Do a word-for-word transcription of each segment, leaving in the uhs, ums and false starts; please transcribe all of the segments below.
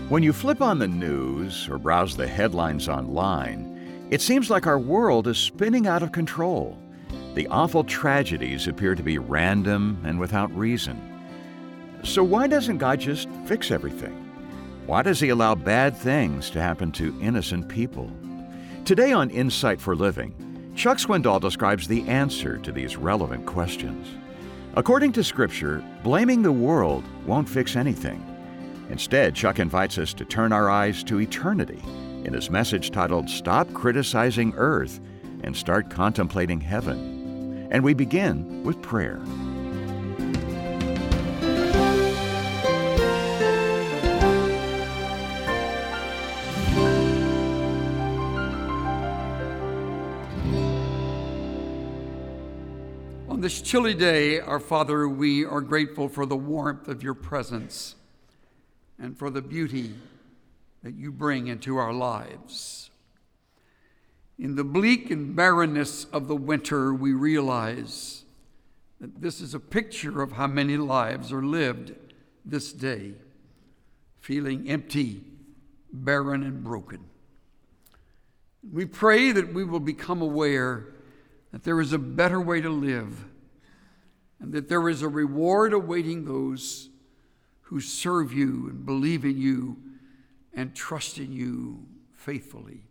When you flip on the news or browse the headlines online, it seems like our world is spinning out of control. The awful tragedies appear to be random and without reason. So why doesn't God just fix everything? Why does He allow bad things to happen to innocent people? Today on Insight for Living, Chuck Swindoll describes the answer to these relevant questions. According to Scripture, blaming the world won't fix anything. Instead, Chuck invites us to turn our eyes to eternity in his message titled Stop Criticizing Earth and Start Contemplating Heaven. And we begin with prayer. On this chilly day, our Father, we are grateful for the warmth of your presence and for the beauty that you bring into our lives. In the bleak and barrenness of the winter, we realize that this is a picture of how many lives are lived this day, feeling empty, barren, and broken. We pray that we will become aware that there is a better way to live and that there is a reward awaiting those who serve you and believe in you and trust in you faithfully.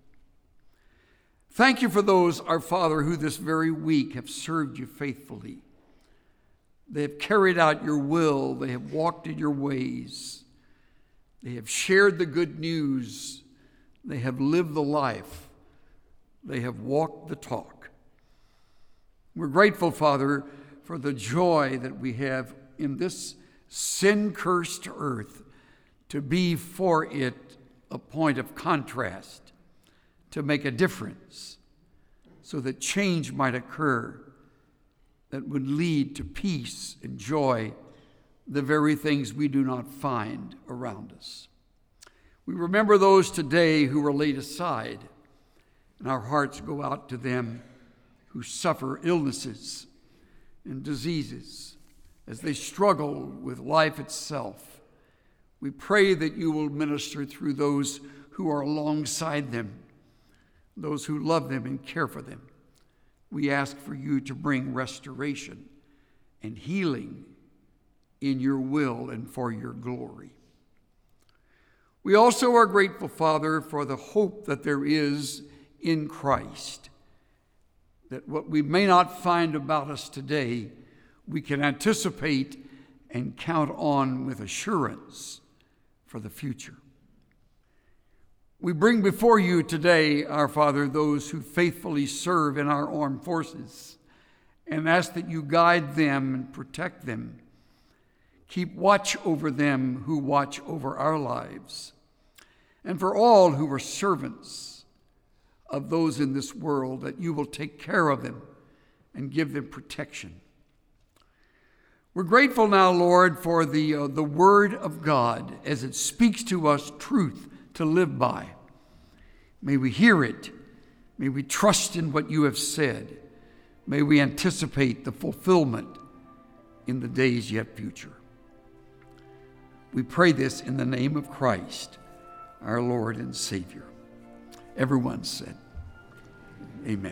Thank you for those, our Father, who this very week have served you faithfully. They have carried out your will. They have walked in your ways. They have shared the good news. They have lived the life. They have walked the talk. We're grateful, Father, for the joy that we have in this sin-cursed earth, to be for it a point of contrast, to make a difference, so that change might occur that would lead to peace and joy, the very things we do not find around us. We remember those today who were laid aside, and our hearts go out to them who suffer illnesses and diseases as they struggle with life itself. We pray that you will minister through those who are alongside them, those who love them and care for them. We ask for you to bring restoration and healing in your will and for your glory. We also are grateful, Father, for the hope that there is in Christ, that what we may not find about us today, we can anticipate and count on with assurance for the future. We bring before you today, our Father, those who faithfully serve in our armed forces, and ask that you guide them and protect them. Keep watch over them who watch over our lives. And for all who are servants of those in this world, that you will take care of them and give them protection. We're grateful now, Lord, for the, uh, the Word of God as it speaks to us truth to live by. May we hear it. May we trust in what you have said. May we anticipate the fulfillment in the days yet future. We pray this in the name of Christ, our Lord and Savior. Everyone said, amen.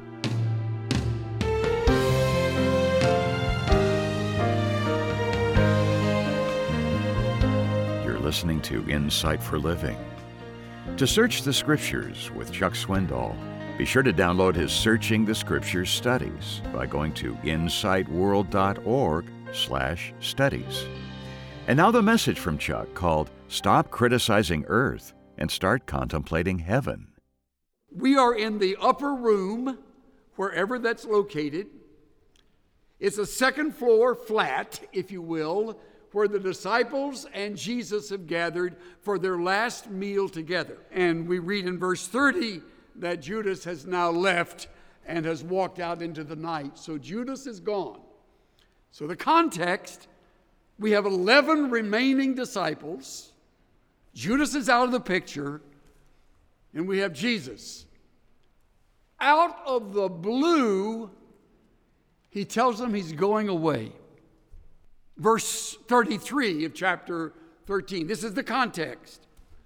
Listening to Insight for Living. To search the Scriptures with Chuck Swindoll, be sure to download his Searching the Scriptures studies by going to insightworld.org slash studies. And now the message from Chuck called Stop Criticizing Earth and Start Contemplating Heaven. We are in the upper room, wherever that's located. It's a second floor flat, if you will, where the disciples and Jesus have gathered for their last meal together. And we read in verse thirty that Judas has now left and has walked out into the night. So Judas is gone. So the context, we have eleven remaining disciples. Judas is out of the picture, and we have Jesus. Out of the blue, he tells them he's going away. Verse thirty-three of chapter thirteen. This is the context.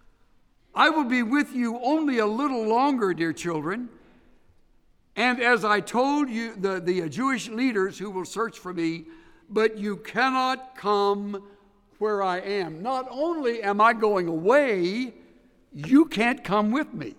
I will be with you only a little longer, dear children. And as I told you, the, the Jewish leaders who will search for me, but you cannot come where I am. Not only am I going away, you can't come with me.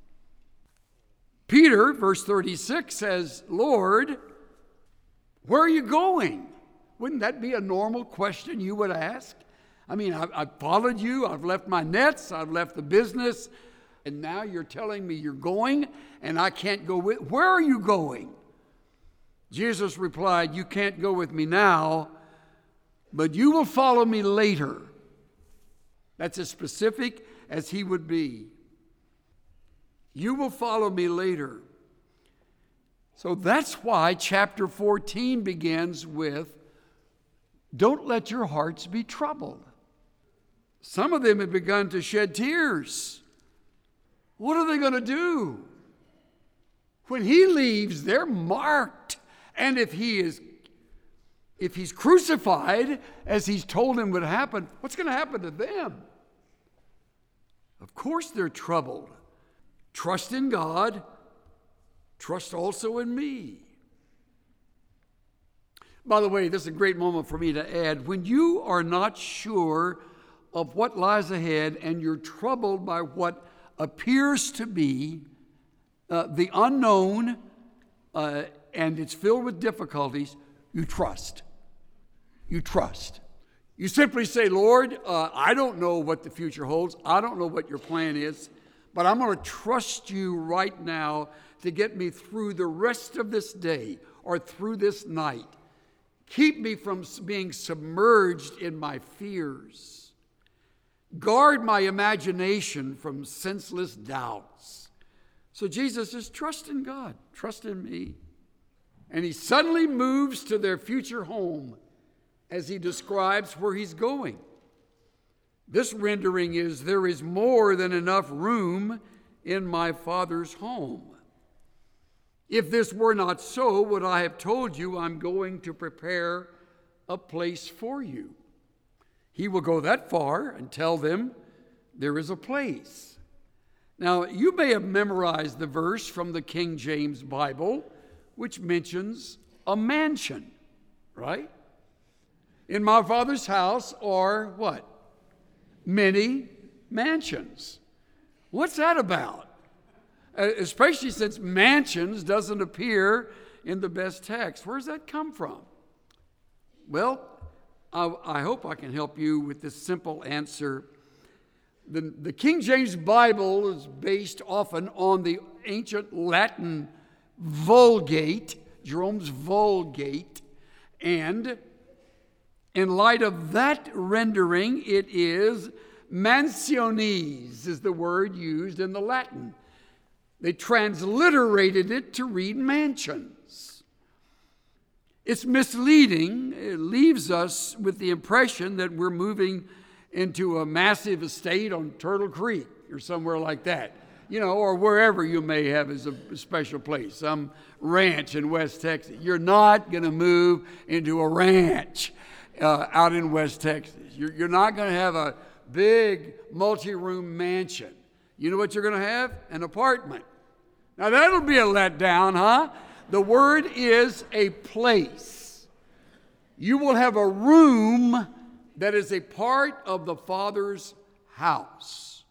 Peter, verse thirty-six, says, Lord, where are you going? Wouldn't that be a normal question you would ask? I mean, I've, I've followed you, I've left my nets, I've left the business, and now you're telling me you're going and I can't go with. Where are you going? Jesus replied, you can't go with me now, but you will follow me later. That's as specific as he would be. You will follow me later. So that's why chapter fourteen begins with, don't let your hearts be troubled. Some of them have begun to shed tears. What are they going to do? When he leaves, they're marked. And if he is, if he's crucified, as he's told them would happen, what's going to happen to them? Of course they're troubled. Trust in God. Trust also in me. By the way, this is a great moment for me to add. When you are not sure of what lies ahead and you're troubled by what appears to be uh, the unknown, uh, and it's filled with difficulties, you trust. You trust. You simply say, Lord, uh, I don't know what the future holds. I don't know what your plan is, but I'm going to trust you right now to get me through the rest of this day or through this night. Keep me from being submerged in my fears. Guard my imagination from senseless doubts. So Jesus says, trust in God, trust in me. And he suddenly moves to their future home as he describes where he's going. This rendering is, there is more than enough room in my Father's home. If this were not so, would I have told you I'm going to prepare a place for you? He will go that far and tell them there is a place. Now, you may have memorized the verse from the King James Bible, which mentions a mansion, right? In my Father's house are what? Many mansions. What's that about? Especially since mansions doesn't appear in the best text. Where does that come from? Well, I, I hope I can help you with this simple answer. The, the King James Bible is based often on the ancient Latin Vulgate, Jerome's Vulgate, and in light of that rendering, it is mansiones is the word used in the Latin. They transliterated it to read mansions. It's misleading. It leaves us with the impression that we're moving into a massive estate on Turtle Creek or somewhere like that, you know, or wherever you may have as a special place, some ranch in West Texas. You're not going to move into a ranch uh, out in West Texas. You're, you're not going to have a big multi-room mansion. You know what you're going to have? An apartment. Now that'll be a letdown, huh? The word is a place. You will have a room that is a part of the Father's house.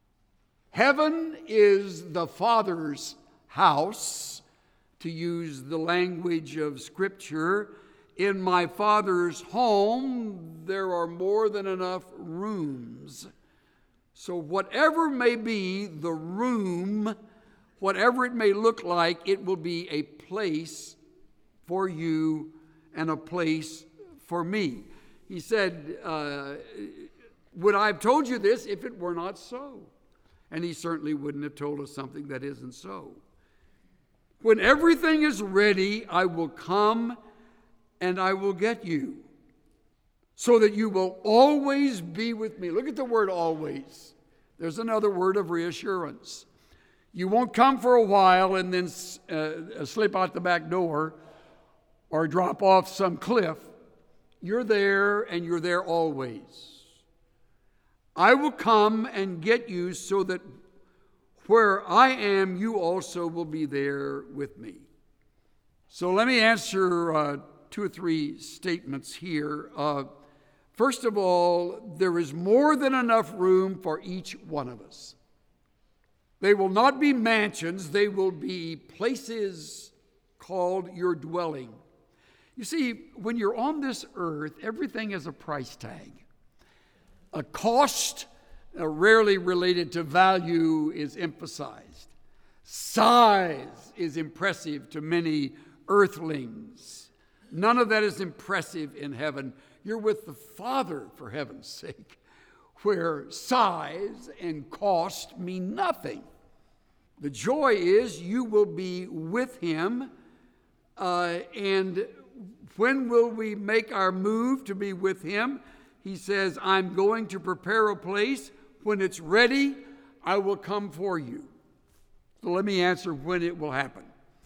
Heaven is the Father's house, to use the language of Scripture. In my Father's home, there are more than enough rooms. So whatever may be the room, whatever it may look like, it will be a place for you and a place for me. He said, uh, would I have told you this if it were not so? And he certainly wouldn't have told us something that isn't so. When everything is ready, I will come and I will get you, so that you will always be with me. Look at the word always. There's another word of reassurance. You won't come for a while and then uh, slip out the back door or drop off some cliff. You're there and you're there always. I will come and get you so that where I am, you also will be there with me. So let me answer uh, two or three statements here. Uh, first of all, there is more than enough room for each one of us. They will not be mansions, they will be places called your dwelling. You see, when you're on this earth, everything has a price tag. A cost, uh, rarely related to value, is emphasized. Size is impressive to many earthlings. None of that is impressive in heaven. You're with the Father, for heaven's sake, where size and cost mean nothing. The joy is you will be with him, uh, and when will we make our move to be with him? He says, I'm going to prepare a place. When it's ready, I will come for you. So let me answer when it will happen.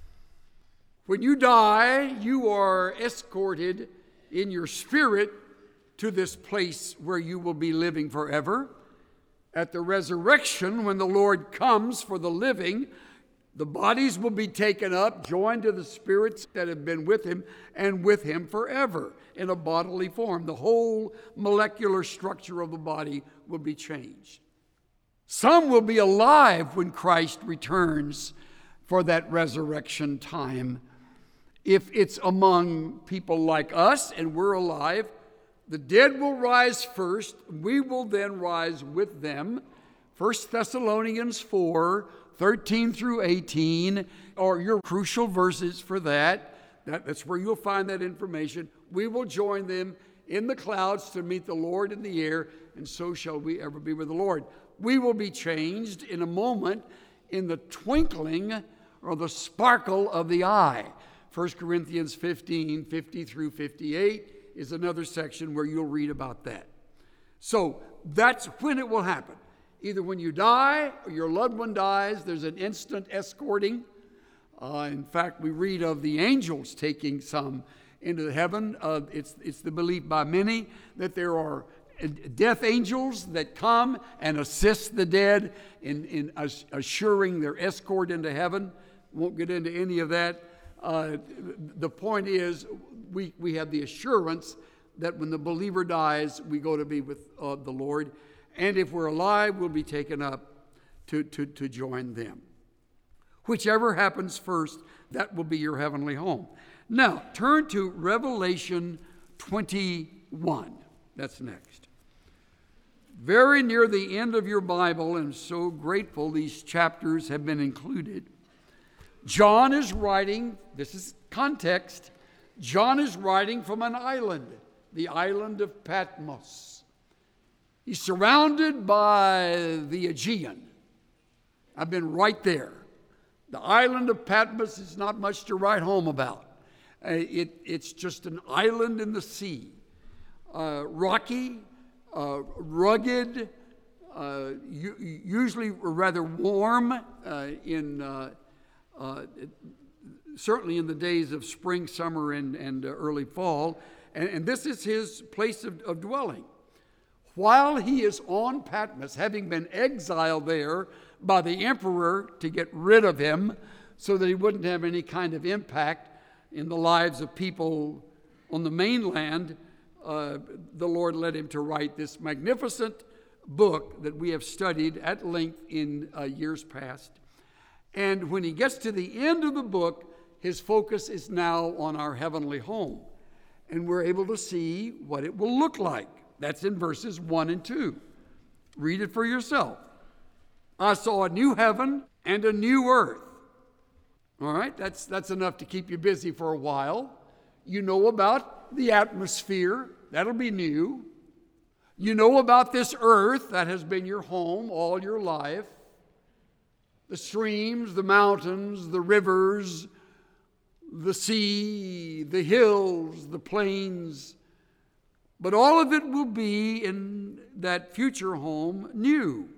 When you die, you are escorted in your spirit to this place where you will be living forever. At the resurrection, when the Lord comes for the living, the bodies will be taken up, joined to the spirits that have been with him, and with him forever in a bodily form. The whole molecular structure of the body will be changed. Some will be alive when Christ returns for that resurrection time. If it's among people like us and we're alive, the dead will rise first. We will then rise with them. First Thessalonians four, thirteen through eighteen are your crucial verses for that. that. That's where you'll find that information. We will join them in the clouds to meet the Lord in the air, and so shall we ever be with the Lord. We will be changed in a moment, in the twinkling or the sparkle of the eye. First Corinthians fifteen, fifty through fifty-eight is another section where you'll read about that. So that's when it will happen. Either when you die or your loved one dies, there's an instant escorting. Uh, in fact, we read of the angels taking some into heaven. Uh, it's, it's the belief by many that there are death angels that come and assist the dead in, in assuring their escort into heaven. Won't get into any of that. Uh, the point is, we, we have the assurance that when the believer dies, we go to be with uh, the Lord. And if we're alive, we'll be taken up to, to, to join them. Whichever happens first, that will be your heavenly home. Now, turn to Revelation twenty-one. That's next. Very near the end of your Bible, and so grateful these chapters have been included. John is writing, this is context, John is writing from an island, the island of Patmos. He's surrounded by the Aegean. I've been right there. The island of Patmos is not much to write home about. Uh, it, it's just an island in the sea. Uh, rocky, uh, rugged, uh, u- usually rather warm uh, in... Uh, Uh, certainly in the days of spring, summer, and, and uh, early fall. And, and this is his place of, of dwelling. While he is on Patmos, having been exiled there by the emperor to get rid of him so that he wouldn't have any kind of impact in the lives of people on the mainland, uh, the Lord led him to write this magnificent book that we have studied at length in uh, years past. And when he gets to the end of the book, his focus is now on our heavenly home. And we're able to see what it will look like. That's in verses one and two. Read it for yourself. I saw a new heaven and a new earth. All right, that's, that's enough to keep you busy for a while. You know about the atmosphere. That'll be new. You know about this earth that has been your home all your life. The streams, the mountains, the rivers, the sea, the hills, the plains. But all of it will be in that future home new.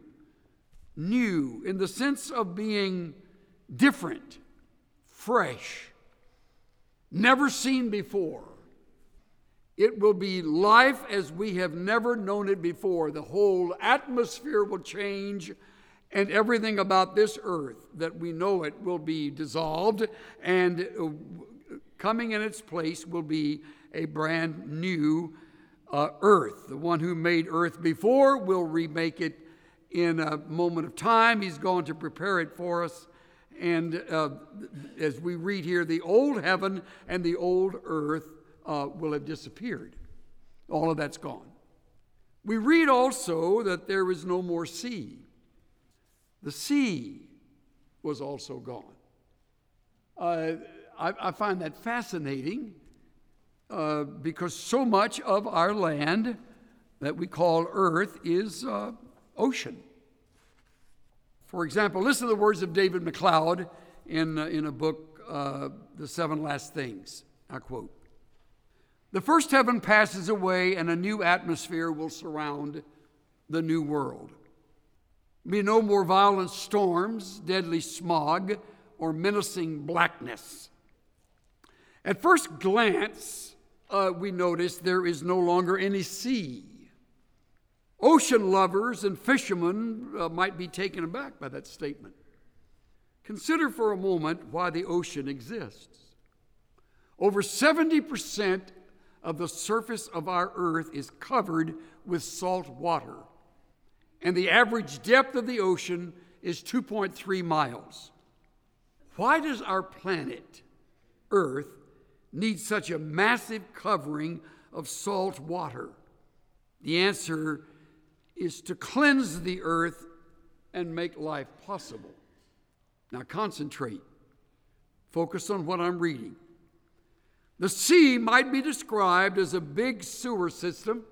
New in the sense of being different, fresh, never seen before. It will be life as we have never known it before. The whole atmosphere will change, and everything about this earth that we know it will be dissolved, and coming in its place will be a brand new uh, earth. The one who made earth before will remake it in a moment of time. He's going to prepare it for us. And uh, as we read here, the old heaven and the old earth uh, will have disappeared. All of that's gone. We read also that there is no more sea. The sea was also gone. Uh, I, I find that fascinating uh, because so much of our land that we call earth is uh, ocean. For example, listen to the words of David MacLeod in, uh, in a book, uh, The Seven Last Things. I quote, "The first heaven passes away and a new atmosphere will surround the new world. Be no more violent storms, deadly smog, or menacing blackness. At first glance, uh, we notice there is no longer any sea. Ocean lovers and fishermen uh, might be taken aback by that statement. Consider for a moment why the ocean exists. Over seventy percent of the surface of our earth is covered with salt water, and the average depth of the ocean is two point three miles. Why does our planet, Earth, need such a massive covering of salt water? The answer is to cleanse the earth and make life possible." Now concentrate. Focus on what I'm reading. The sea might be described as a big sewer system,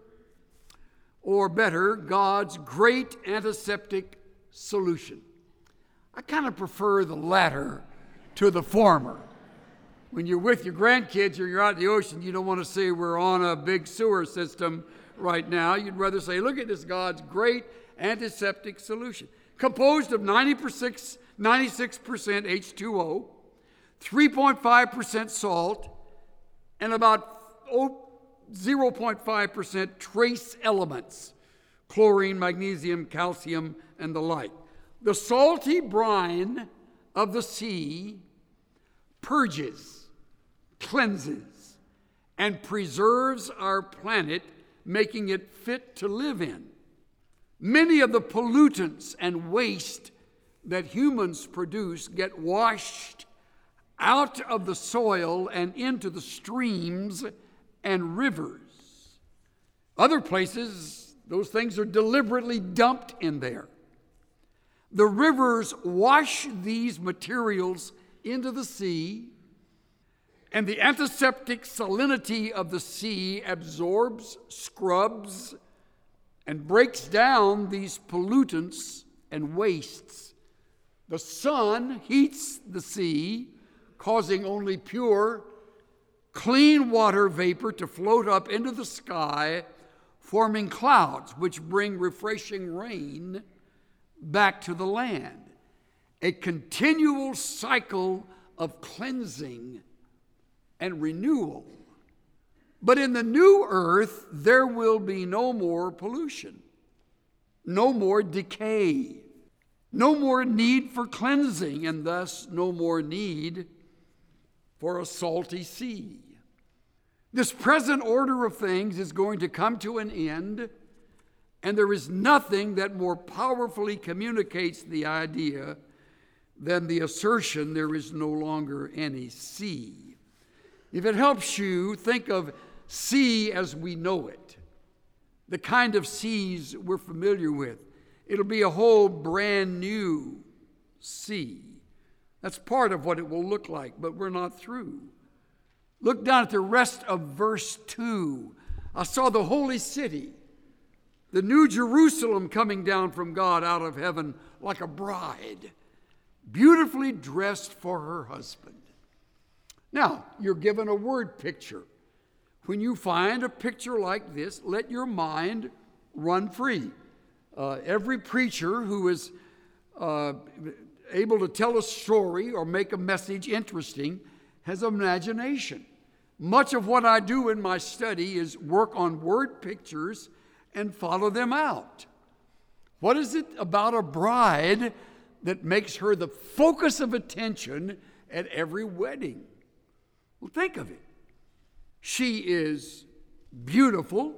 or better, God's great antiseptic solution. I kind of prefer the latter to the former. When you're with your grandkids or you're out in the ocean, you don't want to say we're on a big sewer system right now. You'd rather say, look at this God's great antiseptic solution. Composed of ninety-six percent H two O, three point five percent salt, and about zero point five percent trace elements, chlorine, magnesium, calcium, and the like. The salty brine of the sea purges, cleanses, and preserves our planet, making it fit to live in. Many of the pollutants and waste that humans produce get washed out of the soil and into the streams and rivers. Other places, those things are deliberately dumped in there. The rivers wash these materials into the sea, and the antiseptic salinity of the sea absorbs, scrubs, and breaks down these pollutants and wastes. The sun heats the sea, causing only pure, clean water vapor to float up into the sky, forming clouds which bring refreshing rain back to the land. A continual cycle of cleansing and renewal. But in the new earth, there will be no more pollution, no more decay, no more need for cleansing, and thus no more need for a salty sea. This present order of things is going to come to an end, and there is nothing that more powerfully communicates the idea than the assertion there is no longer any sea. If it helps you, think of sea as we know it, the kind of seas we're familiar with. It'll be a whole brand new sea. That's part of what it will look like, but we're not through. Look down at the rest of verse two. I saw the holy city, the new Jerusalem, coming down from God out of heaven like a bride, beautifully dressed for her husband. Now, you're given a word picture. When you find a picture like this, let your mind run free. Uh, every preacher who is uh, able to tell a story or make a message interesting has imagination. Much of what I do in my study is work on word pictures and follow them out. What is it about a bride that makes her the focus of attention at every wedding? Well, think of it. She is beautiful,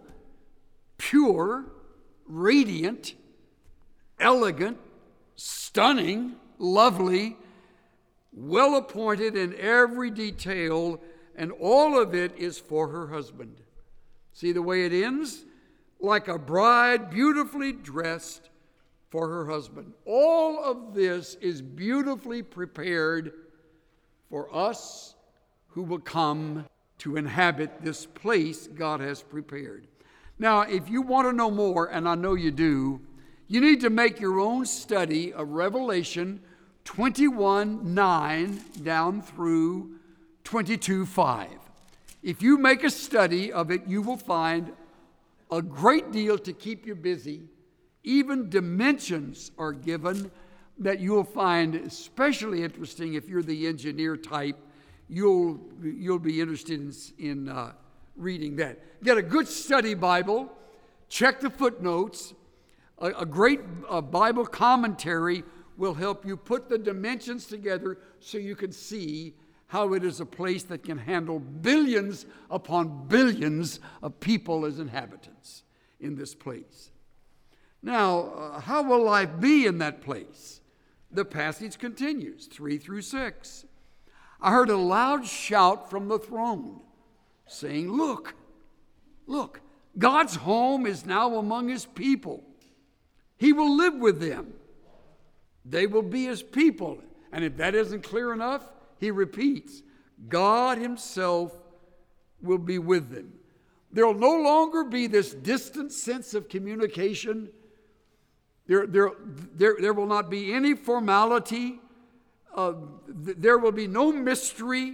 pure, radiant, elegant, stunning, lovely, well appointed in every detail, and all of it is for her husband. See the way it ends? Like a bride beautifully dressed for her husband. All of this is beautifully prepared for us who will come to inhabit this place God has prepared. Now, if you want to know more, and I know you do, you need to make your own study of Revelation twenty-one nine down through twenty-two five. If you make a study of it, you will find a great deal to keep you busy. Even dimensions are given that you'll find especially interesting if you're the engineer type. You'll, you'll be interested in, in uh, reading that. Get a good study Bible. Check the footnotes. A, a great uh, Bible commentary will help you put the dimensions together so you can see how it is a place that can handle billions upon billions of people as inhabitants in this place. Now, uh, how will life be in that place? The passage continues, three through six. I heard a loud shout from the throne, saying, Look, look, God's home is now among his people. He will live with them. They will be his people. And if that isn't clear enough, he repeats, God himself will be with them. There will no longer be this distant sense of communication. There, there, there, there will not be any formality. Uh, th- there will be no mystery,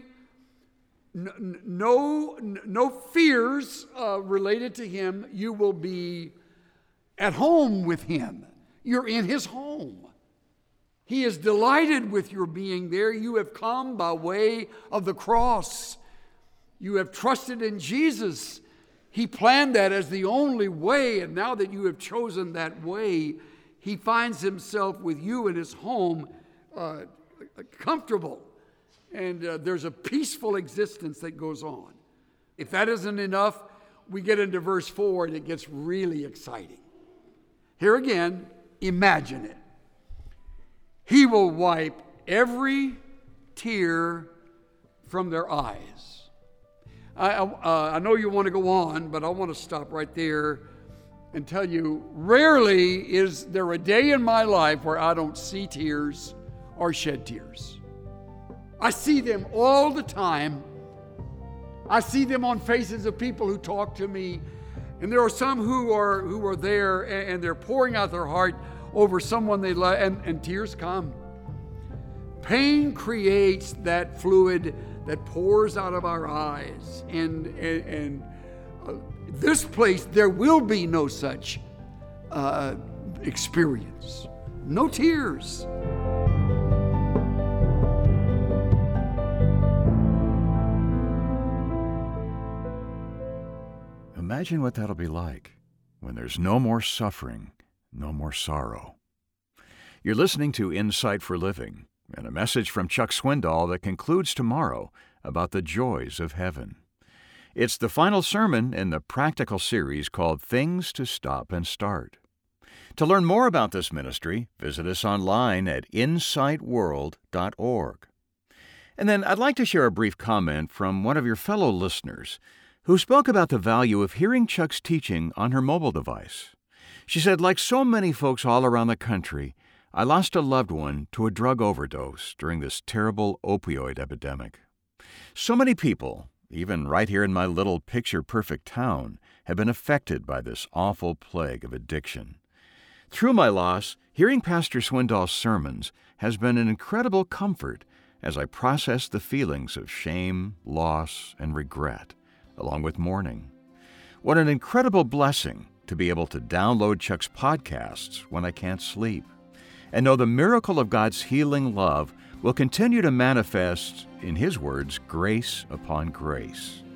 n- no, n- no fears uh, related to him. You will be at home with him. You're in his home. He is delighted with your being there. You have come by way of the cross. You have trusted in Jesus. He planned that as the only way, and now that you have chosen that way, he finds himself with you in his home, uh, comfortable, and uh, there's a peaceful existence that goes on. If that isn't enough, we get into verse four, and it gets really exciting. Here again, imagine it. He will wipe every tear from their eyes. I, uh, I know you want to go on, but I want to stop right there and tell you, rarely is there a day in my life where I don't see tears or shed tears. I see them all the time. I see them on faces of people who talk to me, and there are some who are who are there and, and they're pouring out their heart over someone they love, and, and tears come. Pain creates that fluid that pours out of our eyes, and and, and uh, this place there will be no such uh, experience, no tears. Imagine what that'll be like when there's no more suffering, no more sorrow. You're listening to Insight for Living, and a message from Chuck Swindoll that concludes tomorrow about the joys of heaven. It's the final sermon in the practical series called Things to Stop and Start. To learn more about this ministry, visit us online at insight world dot org. And then I'd like to share a brief comment from one of your fellow listeners who spoke about the value of hearing Chuck's teaching on her mobile device. She said, like so many folks all around the country, I lost a loved one to a drug overdose during this terrible opioid epidemic. So many people, even right here in my little picture-perfect town, have been affected by this awful plague of addiction. Through my loss, hearing Pastor Swindoll's sermons has been an incredible comfort as I process the feelings of shame, loss, and regret, along with mourning. What an incredible blessing to be able to download Chuck's podcasts when I can't sleep, and know the miracle of God's healing love will continue to manifest, in His words, grace upon grace.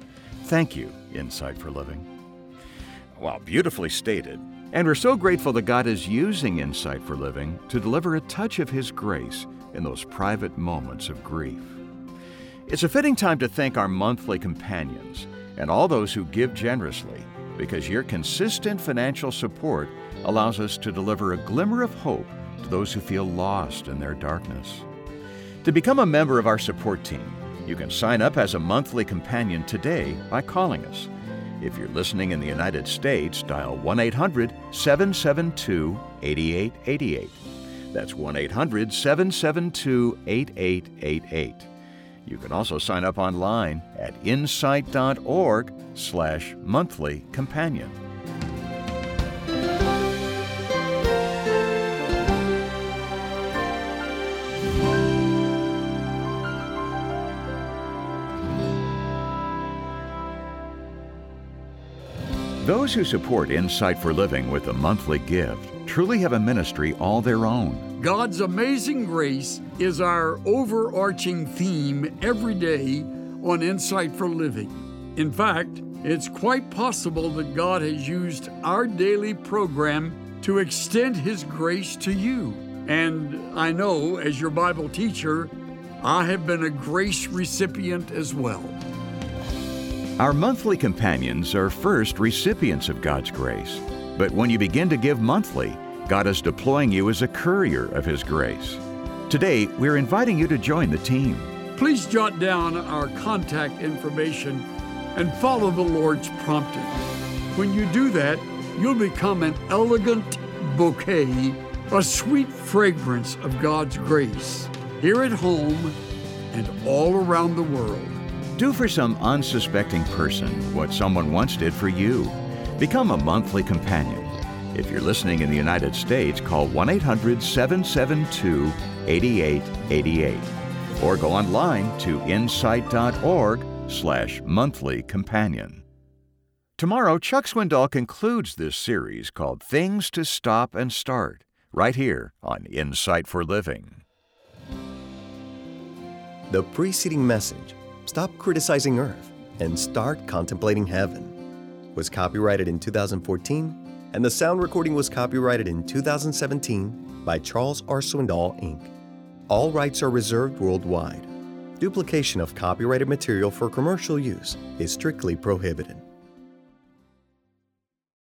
Thank you, Insight for Living. Well, beautifully stated. And we're so grateful that God is using Insight for Living to deliver a touch of His grace in those private moments of grief. It's a fitting time to thank our monthly companions and all those who give generously, because your consistent financial support allows us to deliver a glimmer of hope to those who feel lost in their darkness. To become a member of our support team, you can sign up as a monthly companion today by calling us. If you're listening in the United States, dial one eight hundred, seven seven two, eight eight eight eight. That's one eight hundred, seven seven two, eight eight eight eight. You can also sign up online at insight.org slash monthly companion. Those who support Insight for Living with a monthly gift truly have a ministry all their own. God's amazing grace is our overarching theme every day on Insight for Living. In fact, it's quite possible that God has used our daily program to extend His grace to you. And I know, as your Bible teacher, I have been a grace recipient as well. Our monthly companions are first recipients of God's grace. But when you begin to give monthly, God is deploying you as a courier of His grace. Today, we're inviting you to join the team. Please jot down our contact information and follow the Lord's prompting. When you do that, you'll become an elegant bouquet, a sweet fragrance of God's grace, here at home and all around the world. Do for some unsuspecting person what someone once did for you. Become a monthly companion. If you're listening in the United States, call one eight hundred, seven seven two, eight eight eight eight or go online to insight.org slash monthly companion. Tomorrow, Chuck Swindoll concludes this series called Things to Stop and Start, right here on Insight for Living. The preceding message, Stop Criticizing Earth and Start Contemplating Heaven, was copyrighted in two thousand fourteen, and the sound recording was copyrighted in two thousand seventeen by Charles R. Swindoll, Incorporated. All rights are reserved worldwide. Duplication of copyrighted material for commercial use is strictly prohibited.